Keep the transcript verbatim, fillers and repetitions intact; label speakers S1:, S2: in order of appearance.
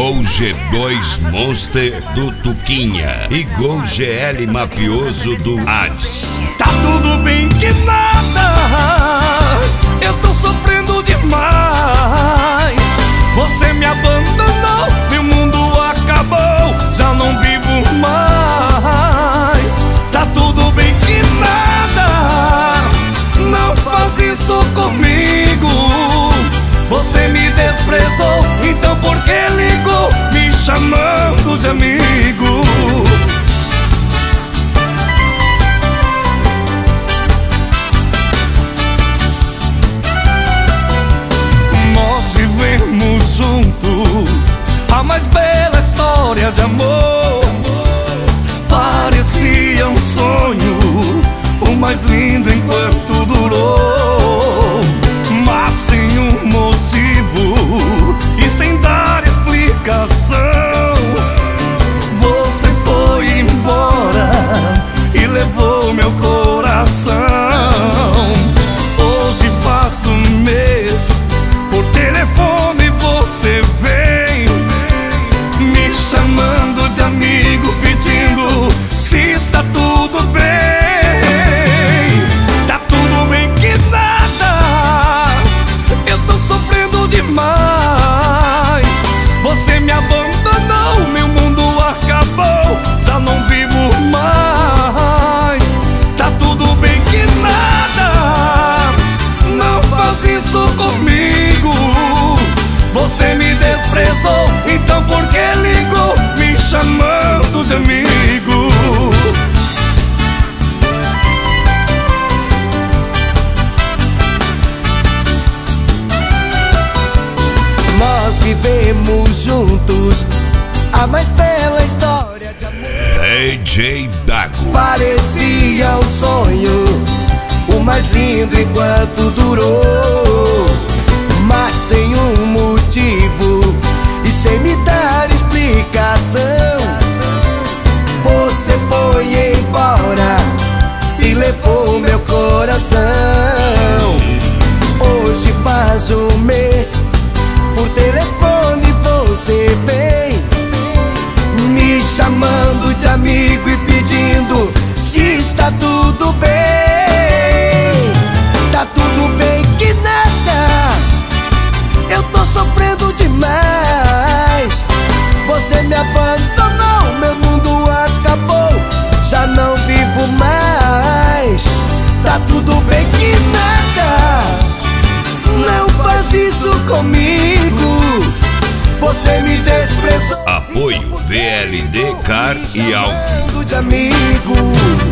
S1: Gol G dois Monster do Tuquinha e Gol G L Mafioso do Hades.
S2: Tá tudo bem que nada, eu tô sofrendo demais. Você me abandonou, meu mundo acabou, já não vivo mais. Tá tudo bem que nada, não faz isso comigo. Você me desprezou, então por que ligou me chamando de amigo? Nós vivemos juntos a mais bela história de amor. Parecia um sonho, o mais lindo enquanto durou. Mas sem um motivo e sem dar explicação, você foi embora e levou meu coração. Hoje faz um mês, por telefone você vem me chamando de amigo, pedindo se está tudo bem. Tá tudo bem que nada, eu tô sofrendo demais. Você me abandonou, meu mundo acabou, já não vivo mais. Tá tudo bem que nada, não faz isso comigo. Você me desprezou, então por que ligou me chamando de amigo?
S3: Nós vivemos juntos a mais bela história de amor.
S1: D J Dago.
S3: Parecia um sonho, o mais lindo enquanto durou. Mas sem um motivo e sem me dar explicação, você foi embora e levou meu coração. Hoje faz um mês, por telefone você vem me chamando de amigo e pedindo se está tudo bem. Tá tudo bem que nada, eu tô sofrendo demais. Você me abandonou, meu mundo acabou, já não vivo mais. Tá tudo bem que nada, não faz isso comigo. Você me desprezou.
S1: Apoio V L D Car e Áudio.
S3: De amigo.